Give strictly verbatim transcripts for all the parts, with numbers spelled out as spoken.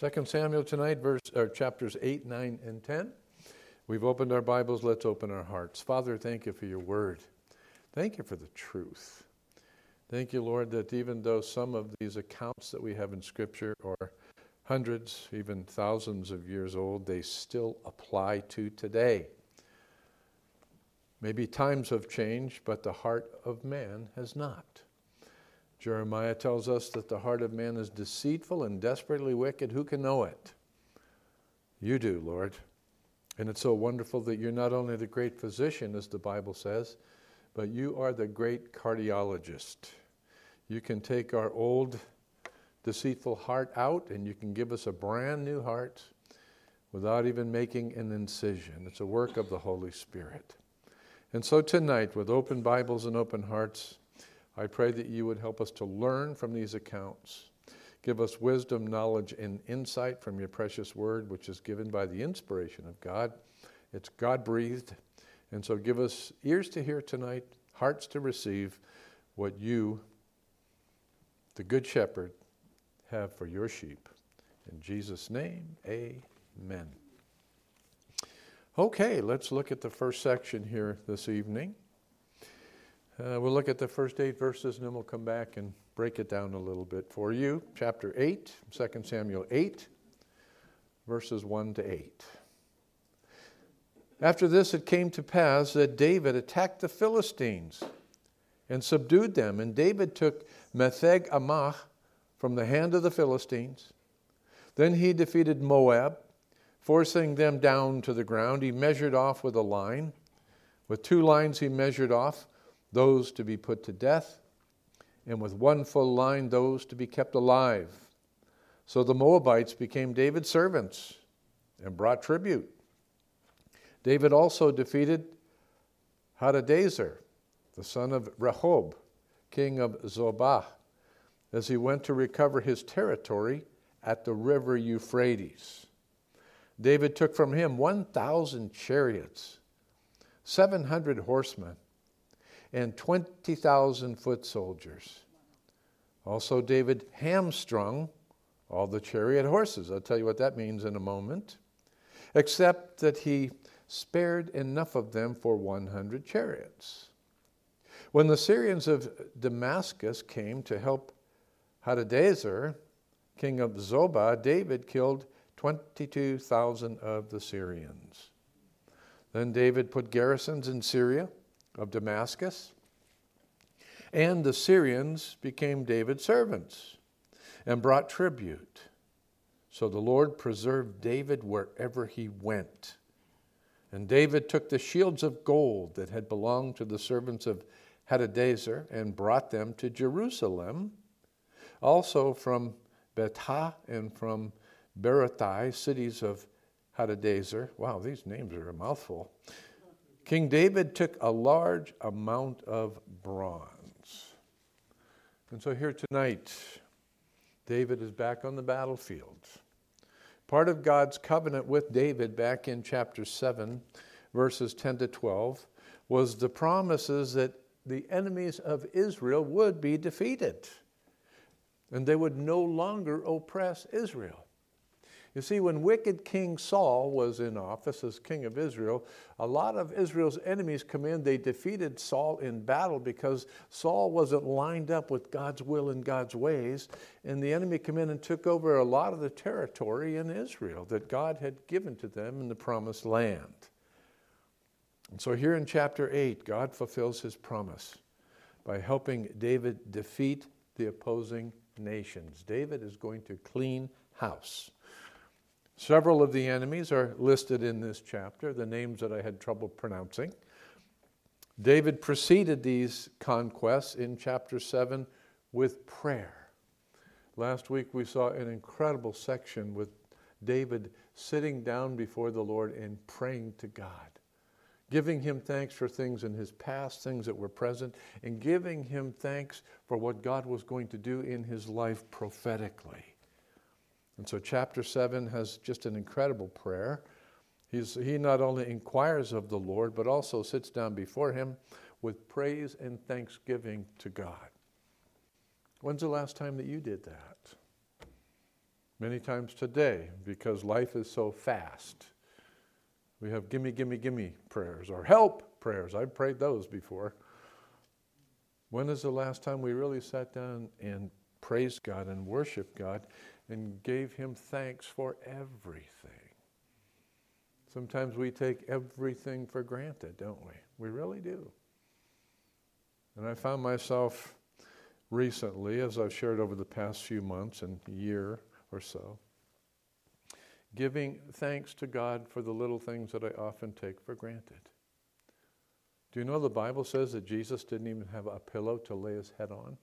Second Samuel tonight, verse or chapters eight, nine, and ten. We've opened our Bibles. Let's open our hearts. Father, thank you for your word. Thank you for the truth. Thank you, Lord, that even though some of these accounts that we have in Scripture are hundreds, even thousands of years old, they still apply to today. Maybe times have changed, but the heart of man has not. Jeremiah tells us that the heart of man is deceitful and desperately wicked. Who can know it? You do, Lord. And it's so wonderful that you're not only the great physician, as the Bible says, but you are the great cardiologist. You can take our old deceitful heart out and you can give us a brand new heart without even making an incision. It's a work of the Holy Spirit. And so tonight, with open Bibles and open hearts, I pray that you would help us to learn from these accounts. Give us wisdom, knowledge, and insight from your precious word, which is given by the inspiration of God. It's God-breathed. And so give us ears to hear tonight, hearts to receive what you, the Good Shepherd, have for your sheep. In Jesus' name, amen. Okay, let's look at the first section here this evening. Uh, we'll look at the first eight verses and then we'll come back and break it down a little bit for you. Chapter eight, Second Samuel eight, verses one to eight. After this it came to pass that David attacked the Philistines and subdued them. And David took Metheg Ammah from the hand of the Philistines. Then he defeated Moab, forcing them down to the ground. He measured off with a line. With two lines he measured off those to be put to death, and with one full line those to be kept alive. So the Moabites became David's servants and brought tribute. David also defeated Hadadezer, the son of Rehob, king of Zobah, as he went to recover his territory at the river Euphrates. David took from him one thousand chariots, seven hundred horsemen, and twenty thousand foot soldiers. Also David hamstrung all the chariot horses. I'll tell you what that means in a moment. Except that he spared enough of them for one hundred chariots. When the Syrians of Damascus came to help Hadadezer, king of Zobah, David killed twenty-two thousand of the Syrians. Then David put garrisons in Syria of Damascus, and the Syrians became David's servants and brought tribute. So the Lord preserved David wherever he went. And David took the shields of gold that had belonged to the servants of Hadadezer and brought them to Jerusalem. Also from Betah and from Berothai, cities of Hadadezer. Wow, these names are a mouthful. King David took a large amount of bronze. And so here tonight, David is back on the battlefield. Part of God's covenant with David back in chapter seven, verses ten to twelve, was the promises that the enemies of Israel would be defeated and they would no longer oppress Israel. You see, when wicked King Saul was in office as king of Israel, a lot of Israel's enemies come in. They defeated Saul in battle because Saul wasn't lined up with God's will and God's ways. And the enemy came in and took over a lot of the territory in Israel that God had given to them in the promised land. And so here in chapter eight, God fulfills his promise by helping David defeat the opposing nations. David is going to clean house. Several of the enemies are listed in this chapter, the names that I had trouble pronouncing. David preceded these conquests in chapter seven with prayer. Last week we saw an incredible section with David sitting down before the Lord and praying to God, giving him thanks for things in his past, things that were present, and giving him thanks for what God was going to do in his life prophetically. And so chapter seven has just an incredible prayer. He's, he not only inquires of the Lord, but also sits down before him with praise and thanksgiving to God. When's the last time that you did that? Many times today, because life is so fast, we have gimme, gimme, gimme prayers or help prayers. I've prayed those before. When is the last time we really sat down and praised God and worshiped God and gave Him thanks for everything? Sometimes we take everything for granted, don't we? We really do. And I found myself recently, as I've shared over the past few months and year or so, giving thanks to God for the little things that I often take for granted. Do you know the Bible says that Jesus didn't even have a pillow to lay his head on?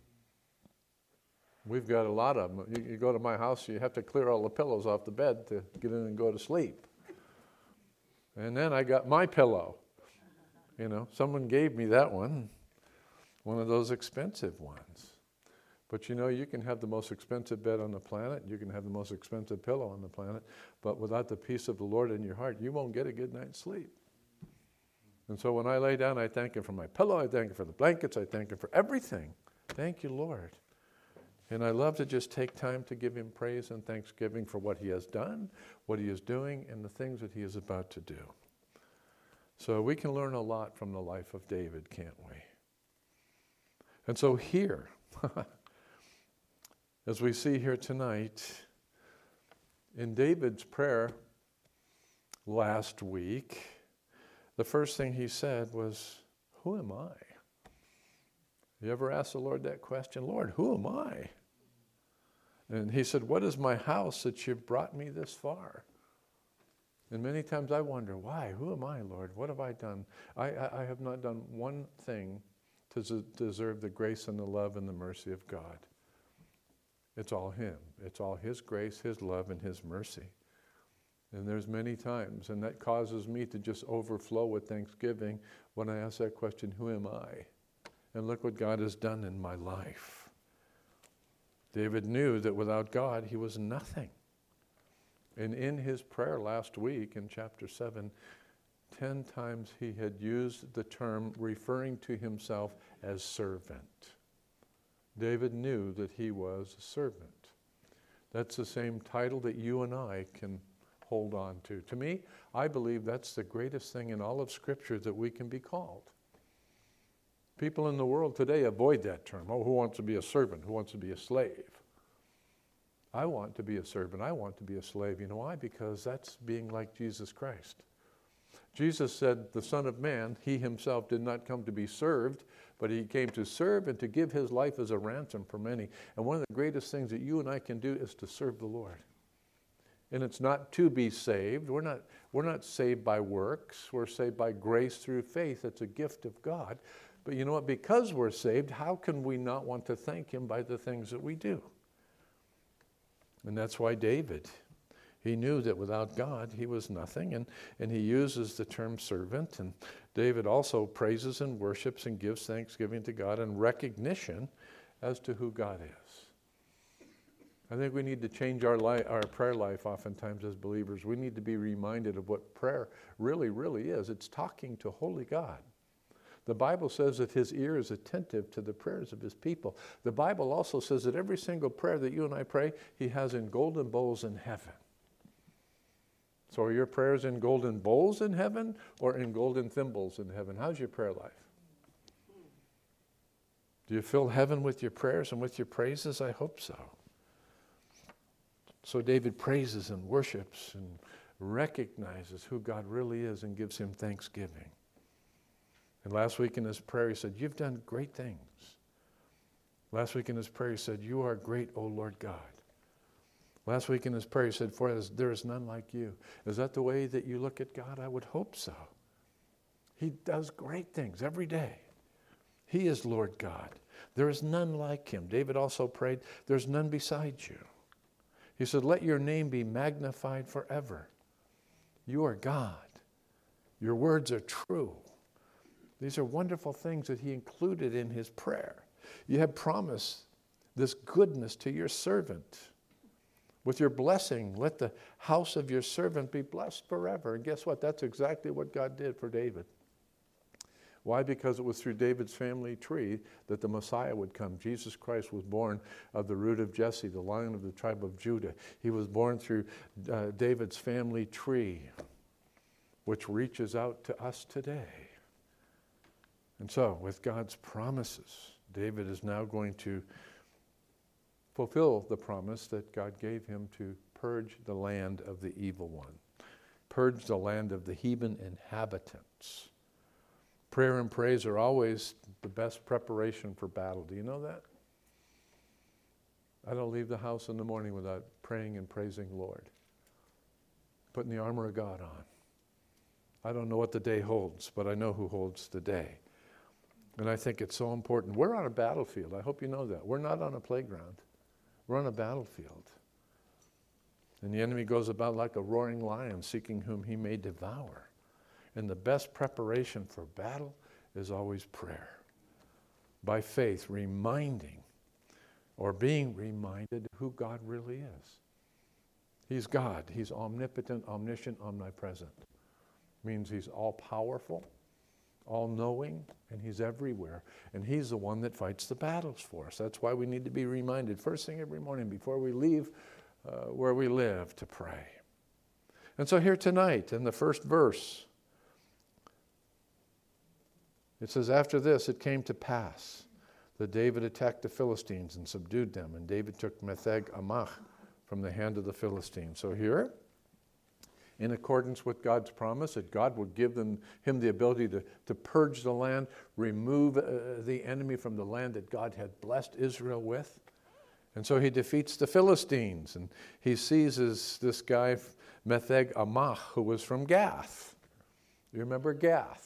We've got a lot of them. You, you go to my house, you have to clear all the pillows off the bed to get in and go to sleep. And then I got my pillow. You know, someone gave me that one, one of those expensive ones. But you know, you can have the most expensive bed on the planet, you can have the most expensive pillow on the planet, but without the peace of the Lord in your heart, you won't get a good night's sleep. And so when I lay down, I thank Him for my pillow, I thank Him for the blankets, I thank Him for everything. Thank you, Lord. And I love to just take time to give Him praise and thanksgiving for what He has done, what He is doing, and the things that He is about to do. So we can learn a lot from the life of David, can't we? And so here, as we see here tonight, in David's prayer last week, the first thing he said was, who am I? You ever asked the Lord that question? Lord, who am I? And he said, what is my house that you've brought me this far? And many times I wonder, why? Who am I, Lord? What have I done? I, I, I have not done one thing to z- deserve the grace and the love and the mercy of God. It's all Him. It's all His grace, His love, and His mercy. And there's many times, and that causes me to just overflow with thanksgiving when I ask that question, who am I? And look what God has done in my life. David knew that without God, he was nothing. And in his prayer last week in chapter seven, ten times he had used the term referring to himself as servant. David knew that he was a servant. That's the same title that you and I can hold on to. To me, I believe that's the greatest thing in all of Scripture that we can be called. People in the world today avoid that term. Oh, who wants to be a servant? Who wants to be a slave? I want to be a servant. I want to be a slave. You know why? Because that's being like Jesus Christ. Jesus said, the Son of Man, He Himself did not come to be served, but He came to serve and to give His life as a ransom for many. And one of the greatest things that you and I can do is to serve the Lord. And it's not to be saved. We're not, we're not saved by works. We're saved by grace through faith. It's a gift of God. But you know what? Because we're saved, how can we not want to thank Him by the things that we do? And that's why David, he knew that without God, he was nothing. And, and he uses the term servant. And David also praises and worships and gives thanksgiving to God in recognition as to who God is. I think we need to change our, li- our prayer life oftentimes as believers. We need to be reminded of what prayer really, really is. It's talking to holy God. The Bible says that His ear is attentive to the prayers of His people. The Bible also says that every single prayer that you and I pray, He has in golden bowls in heaven. So are your prayers in golden bowls in heaven or in golden thimbles in heaven? How's your prayer life? Do you fill heaven with your prayers and with your praises? I hope so. So David praises and worships and recognizes who God really is and gives Him thanksgiving. And last week in his prayer, he said, you've done great things. Last week in his prayer, he said, you are great, O Lord God. Last week in his prayer, he said, for there is none like you. Is that the way that you look at God? I would hope so. He does great things every day. He is Lord God. There is none like Him. David also prayed, there's none beside you. He said, let your name be magnified forever. You are God. Your words are true. These are wonderful things that he included in his prayer. You have promised this goodness to your servant. With your blessing, let the house of your servant be blessed forever. And guess what? That's exactly what God did for David. Why? Because it was through David's family tree that the Messiah would come. Jesus Christ was born of the root of Jesse, the Lion of the tribe of Judah. He was born through uh, David's family tree, which reaches out to us today. And so, with God's promises, David is now going to fulfill the promise that God gave him to purge the land of the evil one, purge the land of the heathen inhabitants. Prayer and praise are always the best preparation for battle. Do you know that? I don't leave the house in the morning without praying and praising the Lord, putting the armor of God on. I don't know what the day holds, but I know who holds the day. And I think it's so important. We're on a battlefield. I hope you know that. We're not on a playground. We're on a battlefield. And the enemy goes about like a roaring lion, seeking whom he may devour. And the best preparation for battle is always prayer. By faith, reminding or being reminded who God really is. He's God. He's omnipotent, omniscient, omnipresent. Means he's all-powerful, all-knowing, and he's everywhere. And he's the one that fights the battles for us. That's why we need to be reminded first thing every morning before we leave uh, where we live to pray. And so here tonight, in the first verse, it says, after this it came to pass that David attacked the Philistines and subdued them, and David took Metheg Ammah from the hand of the Philistines. So here, in accordance with God's promise that God would give them, him the ability to, to purge the land, remove uh, the enemy from the land that God had blessed Israel with. And so he defeats the Philistines, and he seizes this guy, Metheg Ammah, who was from Gath. You remember Gath?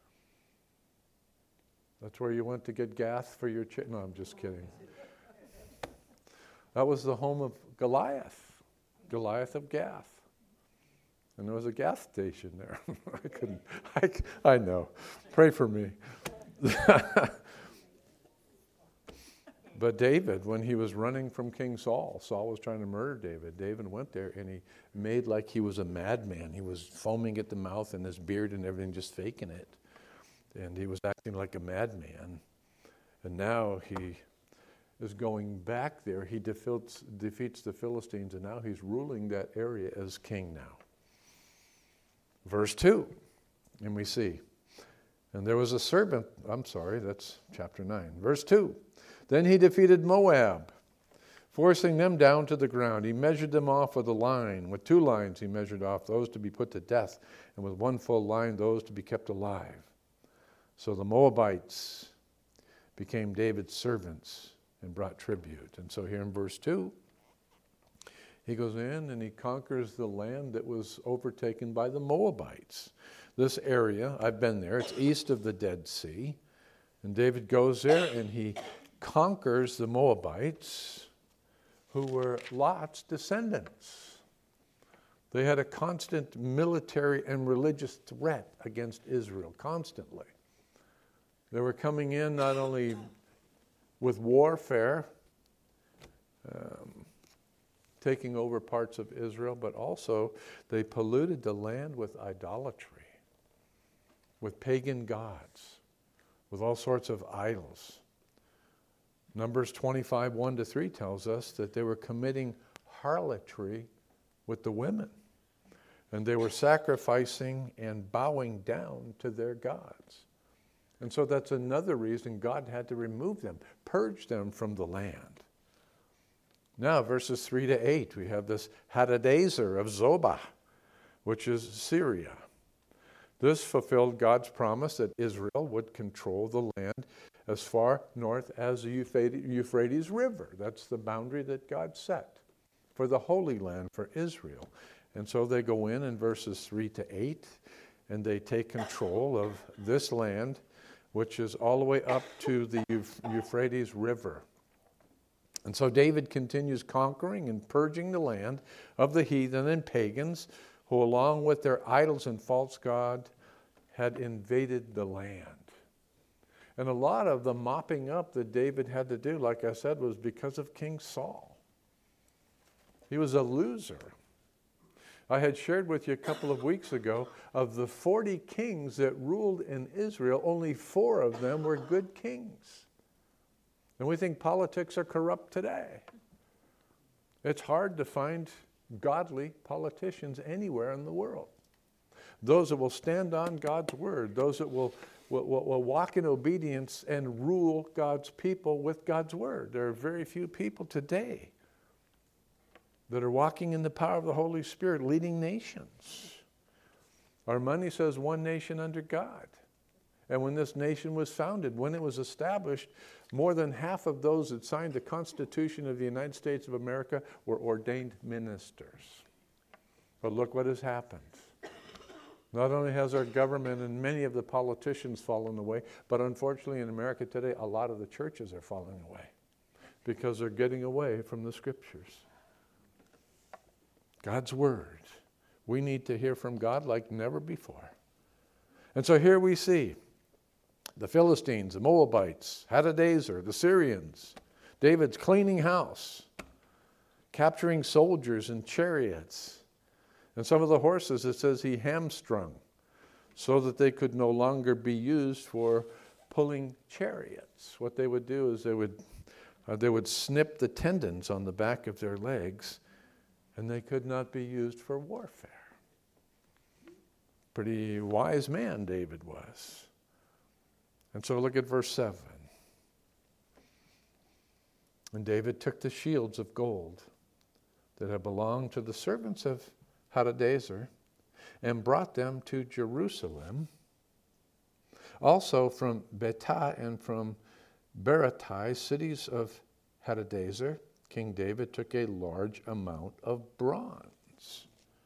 That's where you went to get Gath for your chicken. No, I'm just kidding. That was the home of Goliath, Goliath of Gath. And there was a gas station there. I couldn't, I, I know. Pray for me. But David, when he was running from King Saul, Saul was trying to murder David. David went there and he made like he was a madman. He was foaming at the mouth and his beard and everything, just faking it. And he was acting like a madman. And now he is going back there. He defeats, defeats the Philistines, and now he's ruling that area as king now. Verse two, and we see, and there was a servant, I'm sorry, that's chapter nine. Verse two, then he defeated Moab, forcing them down to the ground. He measured them off with a line. With two lines he measured off those to be put to death, and with one full line those to be kept alive. So the Moabites became David's servants and brought tribute. And so here in verse two, he goes in and he conquers the land that was overtaken by the Moabites. This area, I've been there, it's east of the Dead Sea. And David goes there and he conquers the Moabites, who were Lot's descendants. They had a constant military and religious threat against Israel, constantly. They were coming in not only with warfare, um, taking over parts of Israel, but also they polluted the land with idolatry, with pagan gods, with all sorts of idols. Numbers twenty-five, one to three tells us that they were committing harlotry with the women, and they were sacrificing and bowing down to their gods. And so that's another reason God had to remove them, purge them from the land. Now, verses three to eight, we have this Hadadezer of Zobah, which is Syria. This fulfilled God's promise that Israel would control the land as far north as the Euphrates River. That's the boundary that God set for the Holy Land for Israel. And so they go in in verses three to eight, and they take control of this land, which is all the way up to the Euphrates River. And so David continues conquering and purging the land of the heathen and pagans who, along with their idols and false god, had invaded the land. And a lot of the mopping up that David had to do, like I said, was because of King Saul. He was a loser. I had shared with you a couple of weeks ago of the forty kings that ruled in Israel, only four of them were good kings. And we think politics are corrupt today. It's hard to find godly politicians anywhere in the world. Those that will stand on God's word, those that will, will, will walk in obedience and rule God's people with God's word. There are very few people today that are walking in the power of the Holy Spirit, leading nations. Our money says one nation under God. And when this nation was founded, when it was established, more than half of those that signed the Constitution of the United States of America were ordained ministers. But look what has happened. Not only has our government and many of the politicians fallen away, but unfortunately in America today, a lot of the churches are falling away because they're getting away from the Scriptures. God's Word. We need to hear from God like never before. And so here we see the Philistines, the Moabites, Hadadezer, the Syrians, David's cleaning house, capturing soldiers and chariots. And some of the horses, it says he hamstrung so that they could no longer be used for pulling chariots. What they would do is they would, uh, they would snip the tendons on the back of their legs, and they could not be used for warfare. Pretty wise man David was. And so look at verse seven. And David took the shields of gold that had belonged to the servants of Hadadezer and brought them to Jerusalem. Also from Betah and from Berattai, cities of Hadadezer, King David took a large amount of bronze.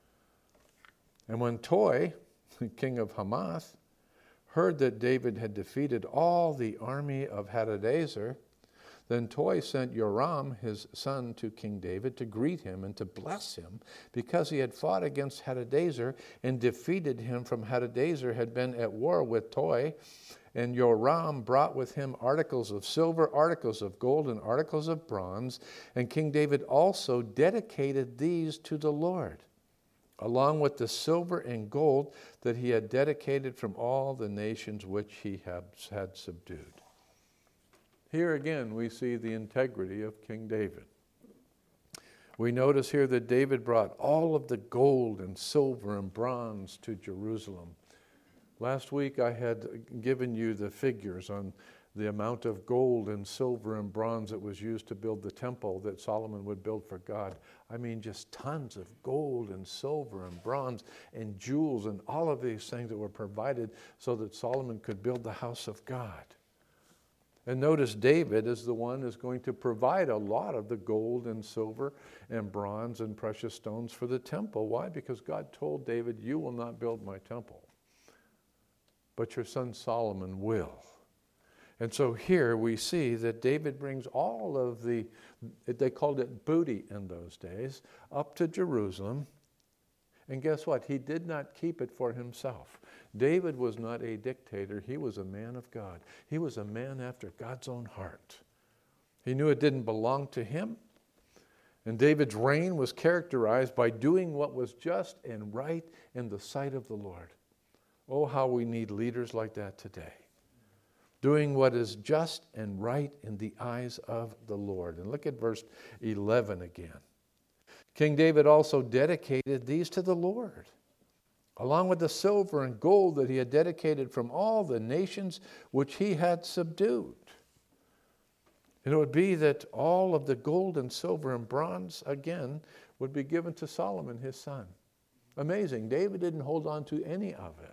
And when Toi, king of Hamath, heard that David had defeated all the army of Hadadezer, then Toi sent Joram, his son, to King David to greet him and to bless him, because he had fought against Hadadezer and defeated him from Hadadezer, had been at war with Toi. And Joram brought with him articles of silver, articles of gold, and articles of bronze. And King David also dedicated these to the Lord, along with the silver and gold that he had dedicated from all the nations which he had, had subdued. Here again we see the integrity of King David. We notice here that David brought all of the gold and silver and bronze to Jerusalem. Last week I had given you the figures on the amount of gold and silver and bronze that was used to build the temple that Solomon would build for God. I mean, just tons of gold and silver and bronze and jewels and all of these things that were provided so that Solomon could build the house of God. And notice David is the one who's going to provide a lot of the gold and silver and bronze and precious stones for the temple. Why? Because God told David, you will not build my temple, but your son Solomon will. And so here we see that David brings all of the, they called it booty in those days, up to Jerusalem. And guess what? He did not keep it for himself. David was not a dictator. He was a man of God. He was a man after God's own heart. He knew it didn't belong to him. And David's reign was characterized by doing what was just and right in the sight of the Lord. Oh, how we need leaders like that today. Doing what is just and right in the eyes of the Lord. And look at verse eleven again. King David also dedicated these to the Lord, along with the silver and gold that he had dedicated from all the nations which he had subdued. And it would be that all of the gold and silver and bronze, again, would be given to Solomon, his son. Amazing. David didn't hold on to any of it.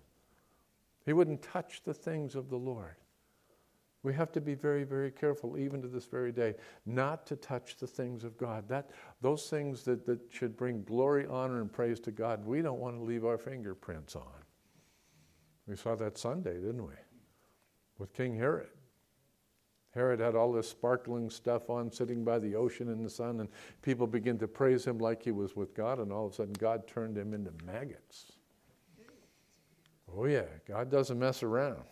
He wouldn't touch the things of the Lord. We have to be very, very careful, even to this very day, not to touch the things of God. That, those things that, that should bring glory, honor, and praise to God, we don't want to leave our fingerprints on. We saw that Sunday, didn't we? With King Herod. Herod had all this sparkling stuff on, sitting by the ocean in the sun, and people began to praise him like he was with God, and all of a sudden God turned him into maggots. Oh yeah, God doesn't mess around.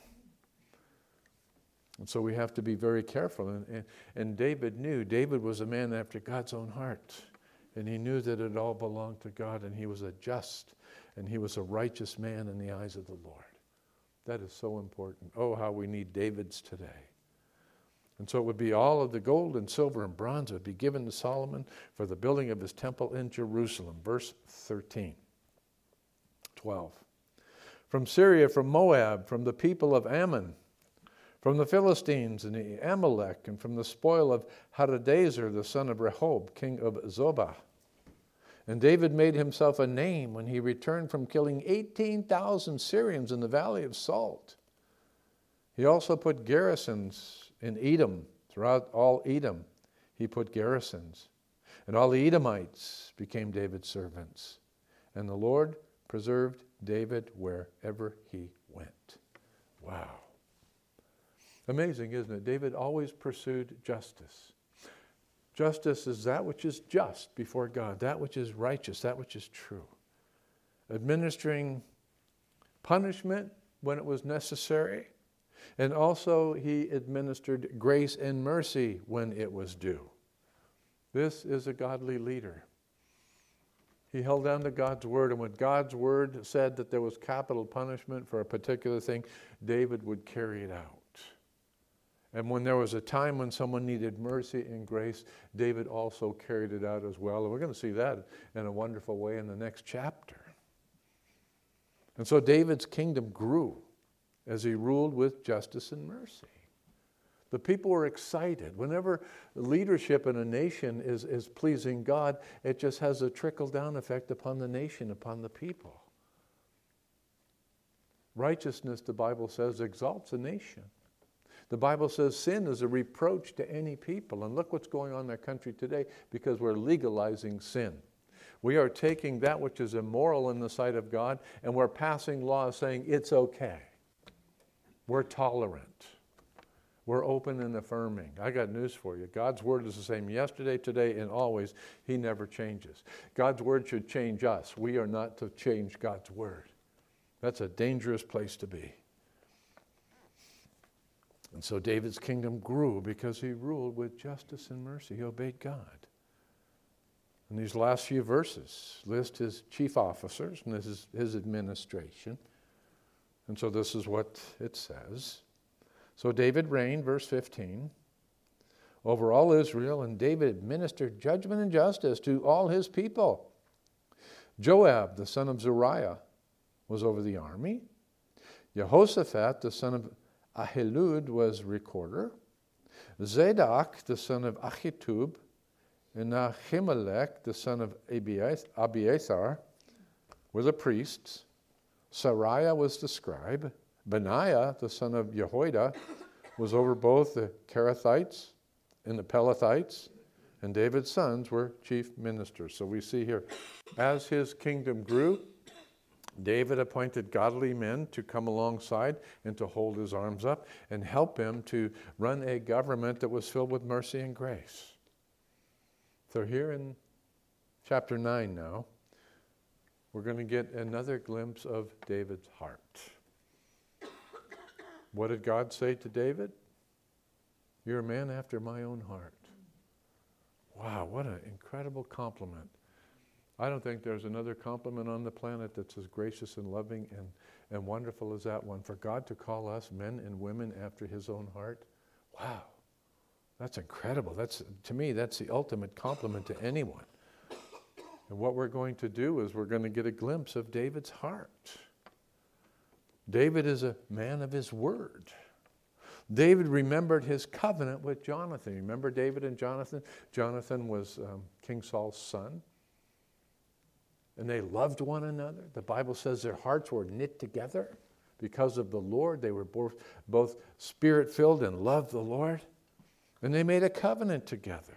And so we have to be very careful. And, and, and David knew, David was a man after God's own heart. And he knew that it all belonged to God, and he was a just and he was a righteous man in the eyes of the Lord. That is so important. Oh, how we need Davids today. And so it would be all of the gold and silver and bronze would be given to Solomon for the building of his temple in Jerusalem. Verse thirteen, twelve. From Syria, from Moab, from the people of Ammon, from the Philistines and the Amalek, and from the spoil of Hadadezer, the son of Rehob, king of Zobah. And David made himself a name when he returned from killing eighteen thousand Syrians in the Valley of Salt. He also put garrisons in Edom, throughout all Edom. He put garrisons. And all the Edomites became David's servants. And the Lord preserved David wherever he went. Wow. Amazing, isn't it? David always pursued justice. Justice is that which is just before God, that which is righteous, that which is true. Administering punishment when it was necessary, and also he administered grace and mercy when it was due. This is a godly leader. He held down to God's word, and when God's word said that there was capital punishment for a particular thing, David would carry it out. And when there was a time when someone needed mercy and grace, David also carried it out as well. And we're going to see that in a wonderful way in the next chapter. And so David's kingdom grew as he ruled with justice and mercy. The people were excited. Whenever leadership in a nation is, is pleasing God, it just has a trickle-down effect upon the nation, upon the people. Righteousness, the Bible says, exalts a nation. The Bible says sin is a reproach to any people. And look what's going on in our country today because we're legalizing sin. We are taking that which is immoral in the sight of God and we're passing laws saying it's okay. We're tolerant. We're open and affirming. I got news for you. God's word is the same yesterday, today, and always. He never changes. God's word should change us. We are not to change God's word. That's a dangerous place to be. And so David's kingdom grew because he ruled with justice and mercy. He obeyed God. And these last few verses list his chief officers and this is his administration. And so this is what it says. So David reigned, verse fifteen, over all Israel, and David administered judgment and justice to all his people. Joab, the son of Zeruiah, was over the army. Jehoshaphat, the son of Ahilud, was recorder. Zadok, the son of Achitub, and Ahimelech, the son of Abiathar, were the priests. Sariah was the scribe. Benaiah, the son of Jehoiada, was over both the Kerethites and the Pelethites, and David's sons were chief ministers. So we see here, as his kingdom grew, David appointed godly men to come alongside and to hold his arms up and help him to run a government that was filled with mercy and grace. So here in chapter nine now, we're going to get another glimpse of David's heart. What did God say to David? You're a man after my own heart. Wow, what an incredible compliment. I don't think there's another compliment on the planet that's as gracious and loving and, and wonderful as that one. For God to call us men and women after his own heart, wow, that's incredible. That's, to me, that's the ultimate compliment to anyone. And what we're going to do is we're going to get a glimpse of David's heart. David is a man of his word. David remembered his covenant with Jonathan. Remember David and Jonathan? Jonathan was um, King Saul's son. And they loved one another. The Bible says their hearts were knit together because of the Lord. They were both, both spirit-filled and loved the Lord. And they made a covenant together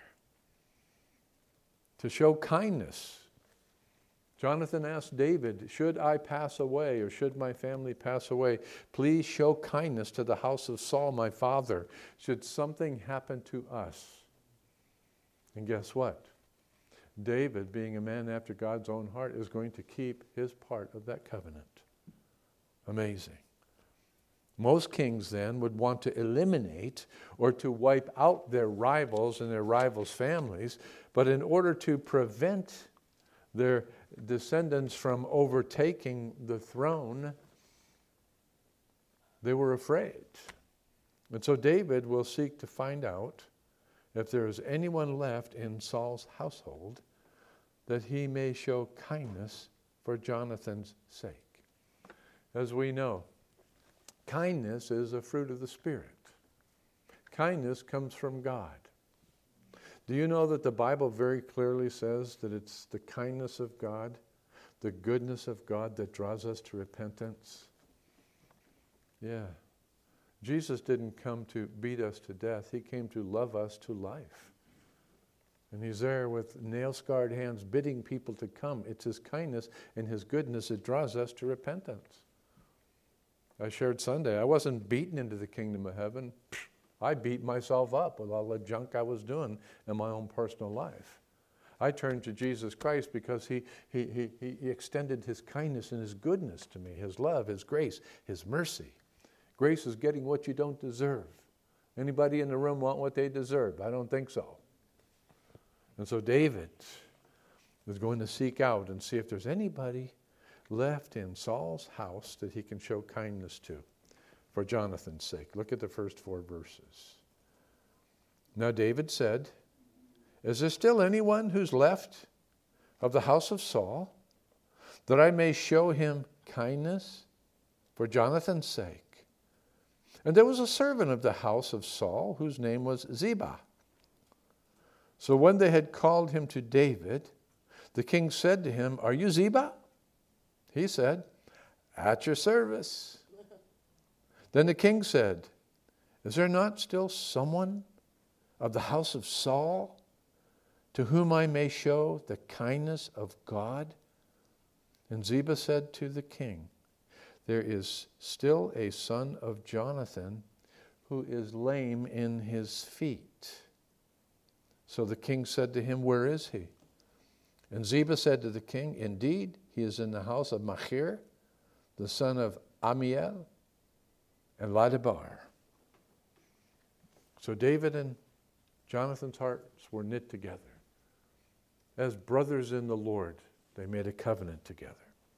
to show kindness. Jonathan asked David, should I pass away or should my family pass away, please show kindness to the house of Saul, my father, should something happen to us. And guess what? David, being a man after God's own heart, is going to keep his part of that covenant. Amazing. Most kings then would want to eliminate or to wipe out their rivals and their rivals' families, but in order to prevent their descendants from overtaking the throne, they were afraid. And so David will seek to find out if there is anyone left in Saul's household that he may show kindness for Jonathan's sake. As we know, kindness is a fruit of the Spirit. Kindness comes from God. Do you know that the Bible very clearly says that it's the kindness of God, the goodness of God that draws us to repentance? Yeah. Jesus didn't come to beat us to death. He came to love us to life. And he's there with nail-scarred hands bidding people to come. It's his kindness and his goodness that draws us to repentance. I shared Sunday, I wasn't beaten into the kingdom of heaven. I beat myself up with all the junk I was doing in my own personal life. I turned to Jesus Christ because he, he, he, he extended his kindness and his goodness to me, his love, his grace, his mercy. Grace is getting what you don't deserve. Anybody in the room want what they deserve? I don't think so. And so David is going to seek out and see if there's anybody left in Saul's house that he can show kindness to for Jonathan's sake. Look at the first four verses. Now David said, "Is there still anyone who's left of the house of Saul, that I may show him kindness for Jonathan's sake?" And there was a servant of the house of Saul whose name was Ziba. So when they had called him to David, the king said to him, "Are you Ziba?" He said, "At your service." Then the king said, "Is there not still someone of the house of Saul to whom I may show the kindness of God?" And Ziba said to the king, "There is still a son of Jonathan who is lame in his feet." So the king said to him, "Where is he?" And Ziba said to the king, "Indeed, he is in the house of Machir, the son of Ammiel, and Lodebar." So David and Jonathan's hearts were knit together. As brothers in the Lord, they made a covenant together.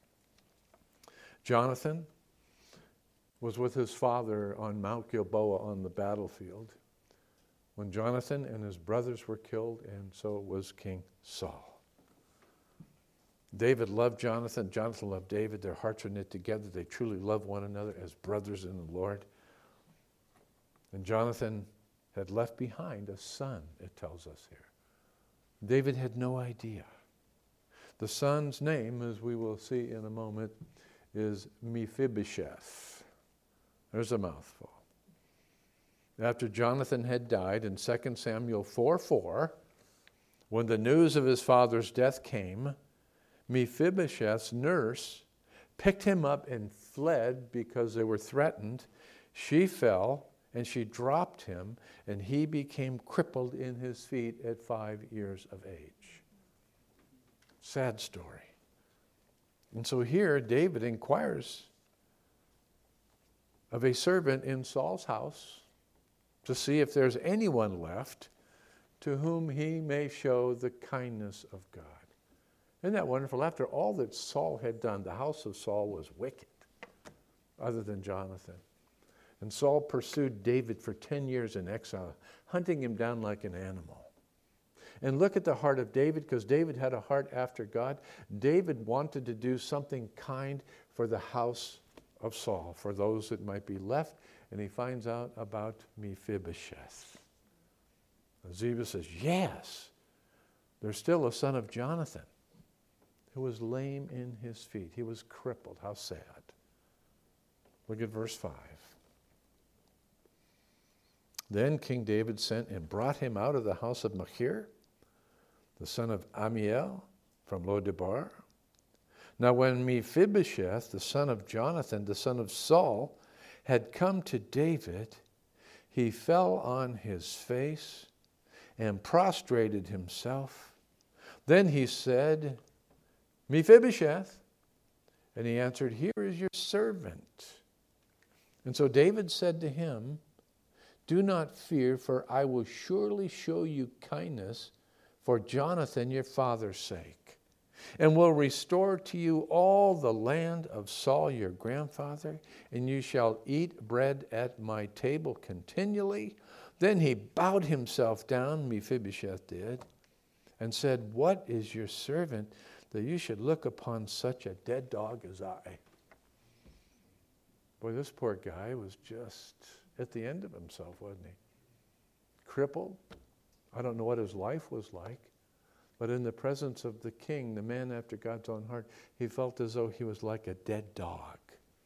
Jonathan was with his father on Mount Gilboa on the battlefield when Jonathan and his brothers were killed, and so was King Saul. David loved Jonathan. Jonathan loved David. Their hearts are knit together. They truly love one another as brothers in the Lord. And Jonathan had left behind a son, it tells us here. David had no idea. The son's name, as we will see in a moment, is Mephibosheth. There's a mouthful. After Jonathan had died in Second Samuel four four, when the news of his father's death came, Mephibosheth's nurse picked him up and fled because they were threatened. She fell and she dropped him, and he became crippled in his feet at five years of age. Sad story. And so here David inquires of a servant in Saul's house to see if there's anyone left to whom he may show the kindness of God. Isn't that wonderful? After all that Saul had done, the house of Saul was wicked, other than Jonathan. And Saul pursued David for ten years in exile, hunting him down like an animal. And look at the heart of David, because David had a heart after God. David wanted to do something kind for the house of Saul, for those that might be left, and he finds out about Mephibosheth. Ziba says, "Yes, there's still a son of Jonathan who was lame in his feet. He was crippled." How sad. Look at verse five. Then King David sent and brought him out of the house of Machir, the son of Ammiel, from Lodebar. Now when Mephibosheth, the son of Jonathan, the son of Saul, had come to David, he fell on his face and prostrated himself. Then he said, "Mephibosheth." And he answered, "Here is your servant." And so David said to him, "Do not fear, for I will surely show you kindness for Jonathan your father's sake, and will restore to you all the land of Saul your grandfather, and you shall eat bread at my table continually." Then he bowed himself down, Mephibosheth did, and said, "What is your servant that you should look upon such a dead dog as I?" Boy, this poor guy was just at the end of himself, wasn't he? Crippled. I don't know what his life was like, but in the presence of the king, the man after God's own heart, he felt as though he was like a dead dog.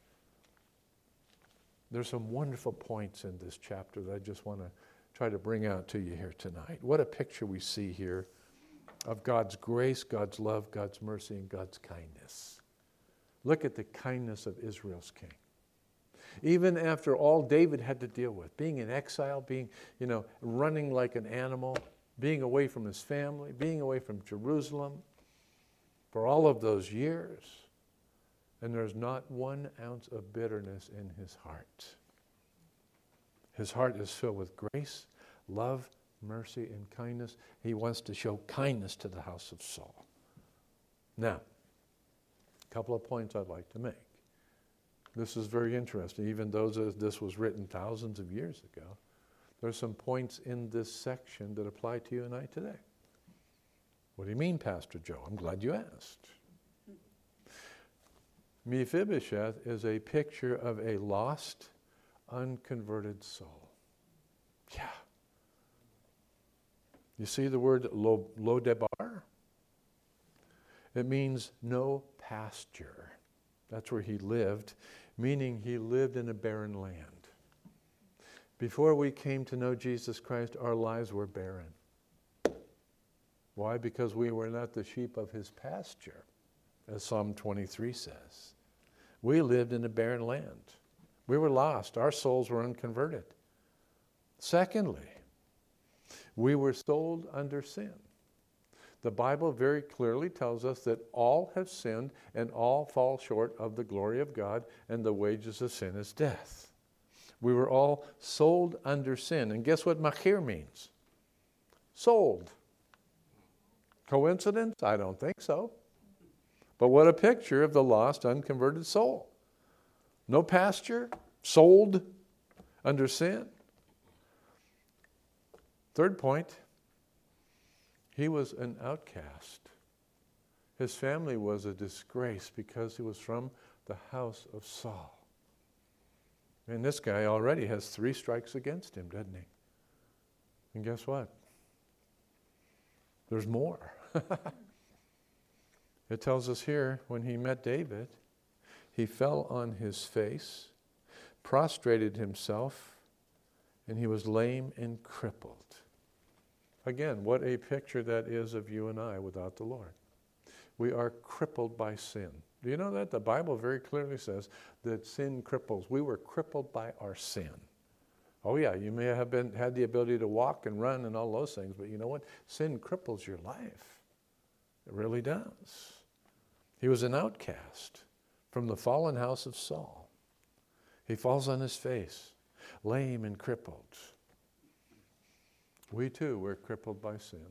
There's some wonderful points in this chapter that I just want to try to bring out to you here tonight. What a picture we see here of God's grace, God's love, God's mercy, and God's kindness. Look at the kindness of Israel's king. Even after all David had to deal with, being in exile, being, you know, running like an animal, being away from his family, being away from Jerusalem for all of those years, and there's not one ounce of bitterness in his heart. His heart is filled with grace, love, mercy, and kindness. He wants to show kindness to the house of Saul. Now, a couple of points I'd like to make. This is very interesting. Even though this was written thousands of years ago, there's some points in this section that apply to you and I today. What do you mean, Pastor Joe? I'm glad you asked. Mephibosheth is a picture of a lost, unconverted soul. Yeah. You see the word lo, Lodebar? It means no pasture. That's where he lived, meaning he lived in a barren land. Before we came to know Jesus Christ, our lives were barren. Why? Because we were not the sheep of his pasture, as Psalm twenty-three says. We lived in a barren land. We were lost. Our souls were unconverted. Secondly, we were sold under sin. The Bible very clearly tells us that all have sinned and all fall short of the glory of God, and the wages of sin is death. We were all sold under sin. And guess what machir means? Sold. Coincidence? I don't think so. But what a picture of the lost, unconverted soul. No pasture, sold under sin. Third point, he was an outcast. His family was a disgrace because he was from the house of Saul. And this guy already has three strikes against him, doesn't he? And guess what? There's more. It tells us here, when he met David, he fell on his face, prostrated himself, and he was lame and crippled. Again, what a picture that is of you and I without the Lord. We are crippled by sin. Do you know that? The Bible very clearly says that sin cripples. We were crippled by our sin. Oh yeah, you may have been had the ability to walk and run and all those things, but you know what? Sin cripples your life. It really does. He was an outcast from the fallen house of Saul. He falls on his face, lame and crippled. We too were crippled by sin.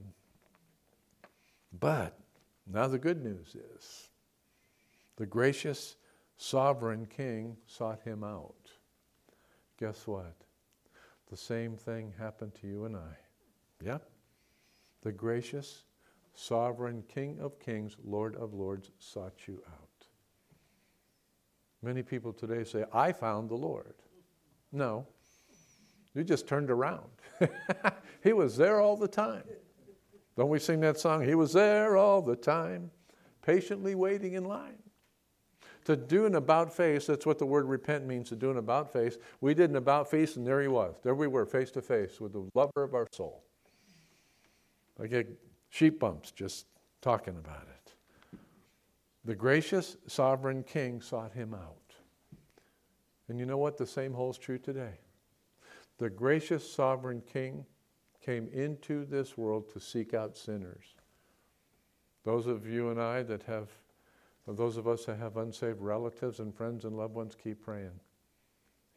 But now the good news is the gracious sovereign king sought him out. Guess what? The same thing happened to you and I. Yep. The gracious sovereign King of kings, Lord of lords sought you out. Many people today say, I found the Lord. No. You just turned around. He was there all the time. Don't we sing that song? He was there all the time, patiently waiting in line. To do an about face, that's what the word repent means, to do an about face. We did an about face, and there he was. There we were, face to face with the lover of our soul. I get sheep bumps just talking about it. The gracious sovereign king sought him out. And you know what? The same holds true today. The gracious sovereign king came into this world to seek out sinners. Those of you and I that have, those of us that have unsaved relatives and friends and loved ones, keep praying.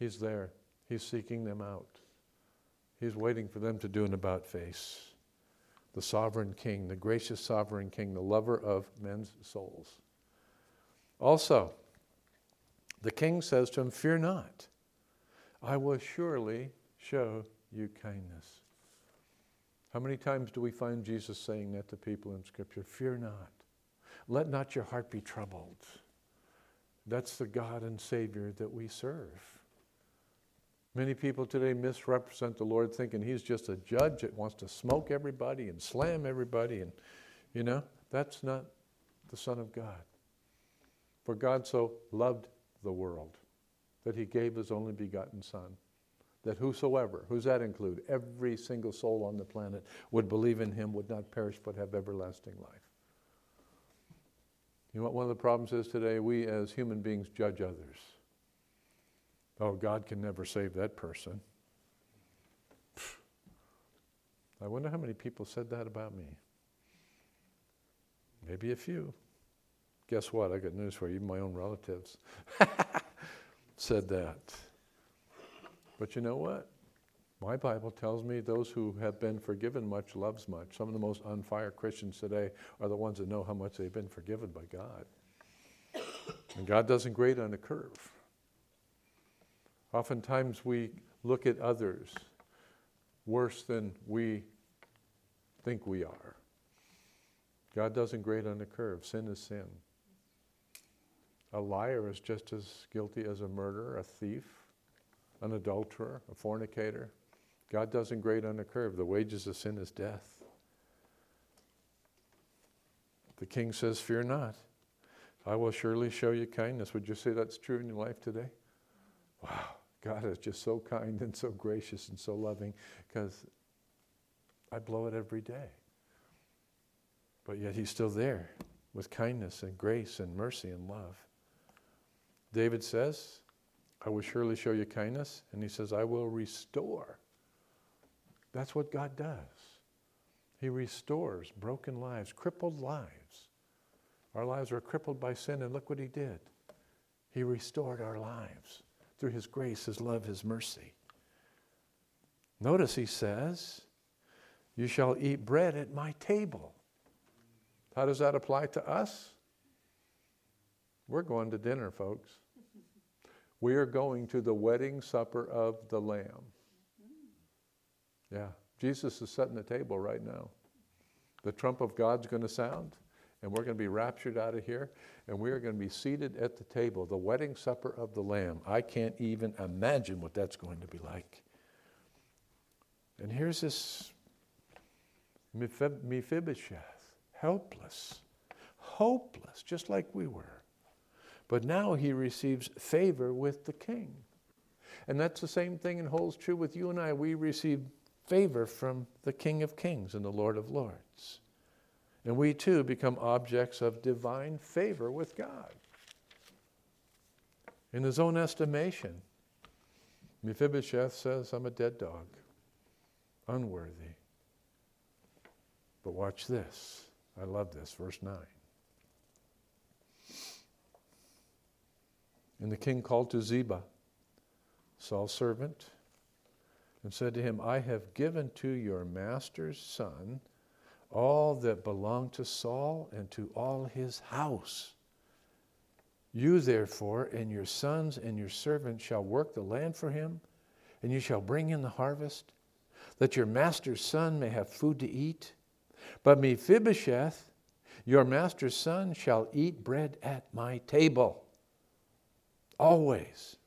He's there. He's seeking them out. He's waiting for them to do an about face. The sovereign king, the gracious sovereign king, the lover of men's souls. Also, the king says to him, fear not. I will surely show you kindness. How many times do we find Jesus saying that to people in Scripture? Fear not. Let not your heart be troubled. That's the God and Savior that we serve. Many people today misrepresent the Lord, thinking He's just a judge that wants to smoke everybody and slam everybody. And, you know, that's not the Son of God. For God so loved the world that He gave His only begotten Son, that whosoever, who's that include? Every single soul on the planet would believe in Him, would not perish, but have everlasting life. You know what one of the problems is today? We as human beings judge others. Oh, God can never save that person. I wonder how many people said that about me. Maybe a few. Guess what? I got news for you. Even my own relatives said that. But you know what? My Bible tells me those who have been forgiven much loves much. Some of the most on fire Christians today are the ones that know how much they've been forgiven by God. And God doesn't grade on a curve. Oftentimes we look at others worse than we think we are. God doesn't grade on a curve. Sin is sin. A liar is just as guilty as a murderer, a thief, an adulterer, a fornicator. God doesn't grade on a curve. The wages of sin is death. The king says, fear not. I will surely show you kindness. Would you say that's true in your life today? Wow, God is just so kind and so gracious and so loving, because I blow it every day. But yet He's still there with kindness and grace and mercy and love. David says, I will surely show you kindness. And he says, I will restore. That's what God does. He restores broken lives, crippled lives. Our lives were crippled by sin, and look what He did. He restored our lives through His grace, His love, His mercy. Notice He says, you shall eat bread at my table. How does that apply to us? We're going to dinner, folks. We are going to the wedding supper of the Lamb. Yeah, Jesus is setting the table right now. The trump of God's going to sound, and we're going to be raptured out of here, and we are going to be seated at the table, the wedding supper of the Lamb. I can't even imagine what that's going to be like. And here's this Mephibosheth, helpless, hopeless, just like we were. But now he receives favor with the king. And that's the same thing and holds true with you and I. We receive favor from the King of Kings and the Lord of Lords. And we too become objects of divine favor with God. In his own estimation, Mephibosheth says, I'm a dead dog, unworthy. But watch this. I love this, verse nine. And the king called to Ziba, Saul's servant, and said to him, I have given to your master's son all that belonged to Saul and to all his house. You therefore and your sons and your servants shall work the land for him, and you shall bring in the harvest, that your master's son may have food to eat. But Mephibosheth, your master's son, shall eat bread at my table. Always.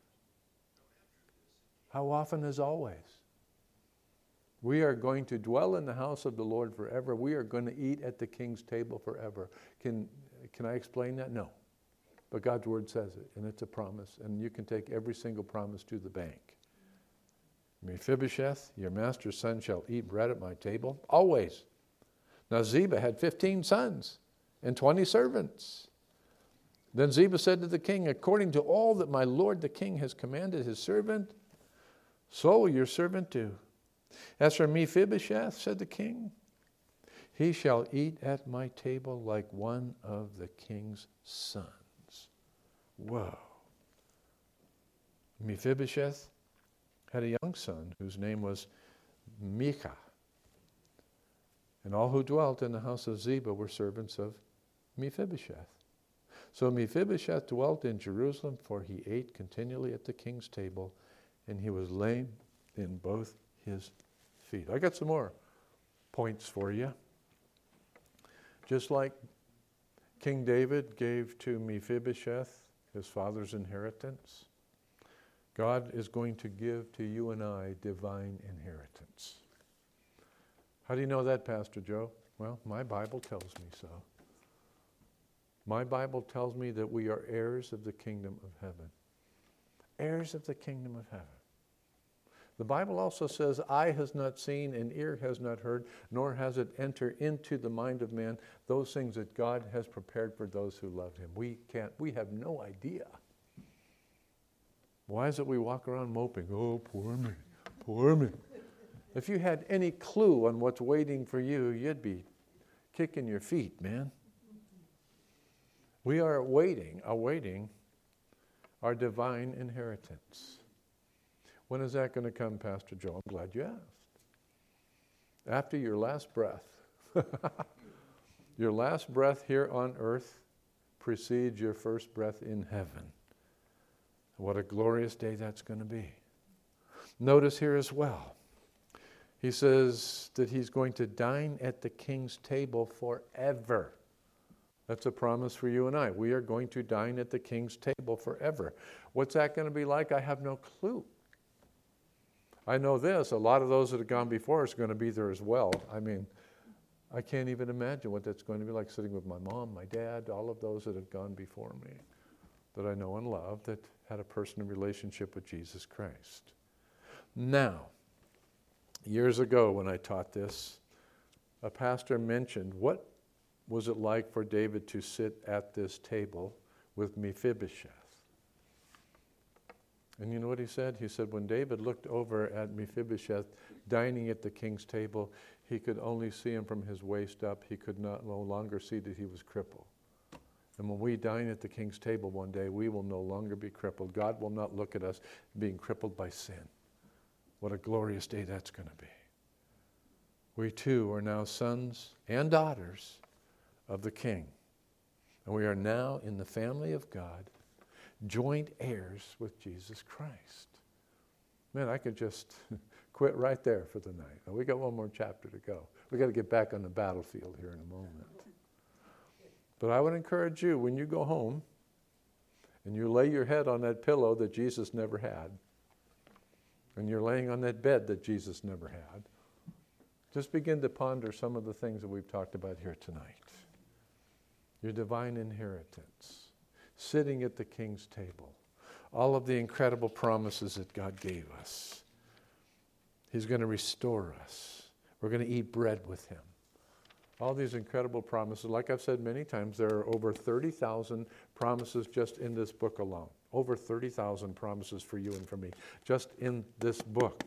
How often is always? We are going to dwell in the house of the Lord forever. We are going to eat at the king's table forever. Can, can I explain that? No. But God's word says it, and it's a promise, and you can take every single promise to the bank. Mephibosheth, your master's son, shall eat bread at my table. Always. Now Ziba had fifteen sons and twenty servants. Then Ziba said to the king, according to all that my lord the king has commanded his servant, so will your servant do. As for Mephibosheth, said the king, he shall eat at my table like one of the king's sons. Whoa. Mephibosheth had a young son whose name was Micah. And all who dwelt in the house of Ziba were servants of Mephibosheth. So Mephibosheth dwelt in Jerusalem, for he ate continually at the king's table, and he was lame in both his feet. I got some more points for you. Just like King David gave to Mephibosheth his father's inheritance, God is going to give to you and I divine inheritance. How do you know that, Pastor Joe? Well, my Bible tells me so. My Bible tells me that we are heirs of the kingdom of heaven. Heirs of the kingdom of heaven. The Bible also says, eye has not seen and ear has not heard, nor has it entered into the mind of man those things that God has prepared for those who love him. We can't, we have no idea. Why is it we walk around moping? Oh, poor me, poor me. If you had any clue on what's waiting for you, you'd be kicking your feet, man. We are waiting, awaiting our divine inheritance. When is that going to come, Pastor Joe? I'm glad you asked. After your last breath. Your last breath here on earth precedes your first breath in heaven. What a glorious day that's going to be. Notice here as well, he says that he's going to dine at the king's table forever. That's a promise for you and I. We are going to dine at the king's table forever. What's that going to be like? I have no clue. I know this, a lot of those that have gone before us are going to be there as well. I mean, I can't even imagine what that's going to be like sitting with my mom, my dad, all of those that have gone before me that I know and love that had a personal relationship with Jesus Christ. Now, years ago when I taught this, a pastor mentioned what was it like for David to sit at this table with Mephibosheth. And you know what he said? He said when David looked over at Mephibosheth dining at the king's table, he could only see him from his waist up. He could not no longer see that he was crippled. And when we dine at the king's table one day, we will no longer be crippled. God will not look at us being crippled by sin. What a glorious day that's going to be. We too are now sons and daughters of the King. And we are now in the family of God, joint heirs with Jesus Christ. Man, I could just quit right there for the night. Now, we got one more chapter to go. We got to get back on the battlefield here in a moment. But I would encourage you, when you go home and you lay your head on that pillow that Jesus never had, and you're laying on that bed that Jesus never had, just begin to ponder some of the things that we've talked about here tonight. Your divine inheritance, sitting at the King's table, all of the incredible promises that God gave us. He's going to restore us. We're going to eat bread with him. All these incredible promises. Like I've said many times, there are over thirty thousand promises just in this book alone. Over thirty thousand promises for you and for me, just in this book.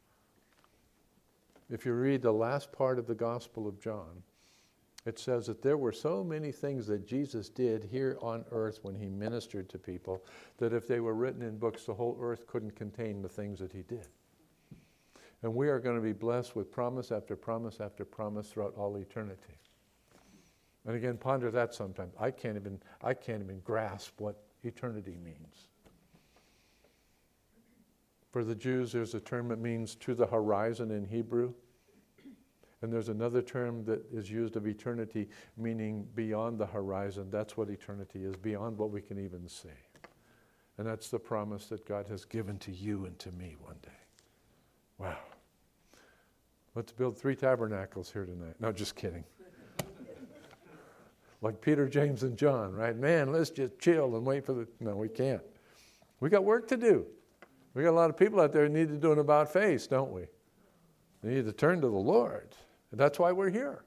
If you read the last part of the Gospel of John, it says that there were so many things that Jesus did here on earth when he ministered to people that if they were written in books, the whole earth couldn't contain the things that he did. And we are going to be blessed with promise after promise after promise throughout all eternity. And again, ponder that sometimes. I can't even, I can't even grasp what eternity means. For the Jews, there's a term that means to the horizon in Hebrew. And there's another term that is used of eternity, meaning beyond the horizon. That's what eternity is, beyond what we can even see. And that's the promise that God has given to you and to me one day. Wow. Let's build three tabernacles here tonight. No, just kidding. Like Peter, James, and John, right? Man, let's just chill and wait for the... No, we can't. We got work to do. We got a lot of people out there who need to do an about face, don't we? They need to turn to the Lord. And that's why we're here.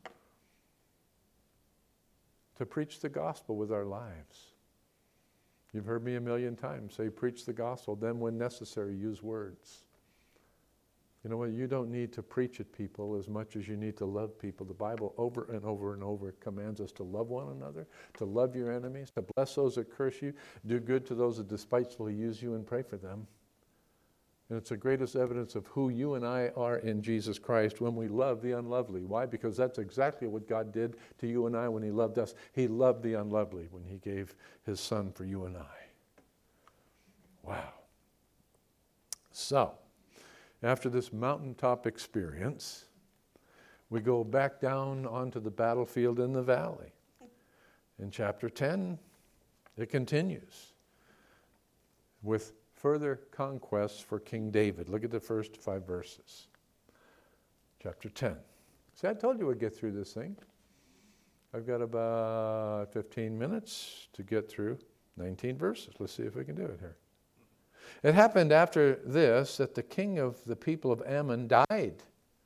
To preach the gospel with our lives. You've heard me a million times say, preach the gospel, then when necessary, use words. You know what? You don't need to preach at people as much as you need to love people. The Bible over and over and over commands us to love one another, to love your enemies, to bless those that curse you, do good to those that despitefully use you, and pray for them. And it's the greatest evidence of who you and I are in Jesus Christ when we love the unlovely. Why? Because that's exactly what God did to you and I when he loved us. He loved the unlovely when he gave his son for you and I. Wow. So, after this mountaintop experience, we go back down onto the battlefield in the valley. In chapter ten, it continues with further conquests for King David. Look at the first five verses. Chapter ten. See, I told you we'd get through this thing. I've got about fifteen minutes to get through nineteen verses. Let's see if we can do it here. It happened after this that the king of the people of Ammon died.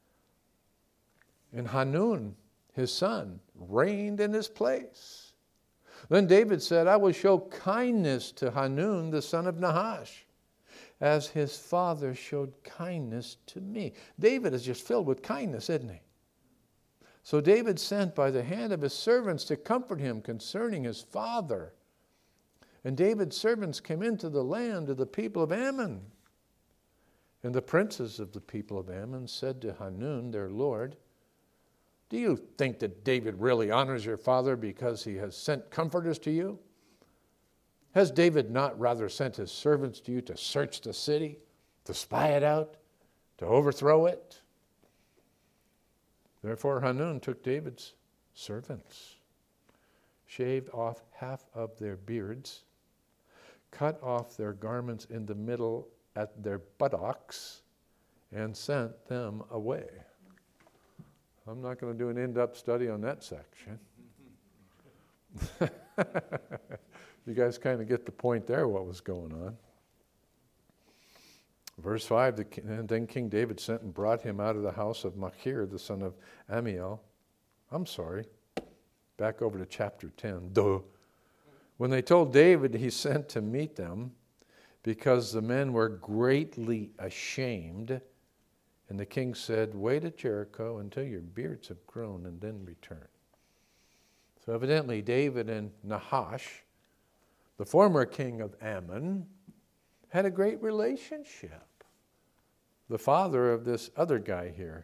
And Hanun, his son, reigned in his place. Then David said, I will show kindness to Hanun, the son of Nahash, as his father showed kindness to me. David is just filled with kindness, isn't he? So David sent by the hand of his servants to comfort him concerning his father. And David's servants came into the land of the people of Ammon. And the princes of the people of Ammon said to Hanun, their lord, do you think that David really honors your father because he has sent comforters to you? Has David not rather sent his servants to you to search the city, to spy it out, to overthrow it? Therefore Hanun took David's servants, shaved off half of their beards, cut off their garments in the middle at their buttocks, and sent them away. I'm not going to do an in-depth study on that section. You guys kind of get the point there, what was going on. Verse five, the, and then King David sent and brought him out of the house of Machir, the son of Ammiel. I'm sorry. Back over to chapter ten. Duh. When they told David, he sent to meet them because the men were greatly ashamed. And the king said, wait at Jericho until your beards have grown and then return. So evidently David and Nahash, the former king of Ammon, had a great relationship. The father of this other guy here.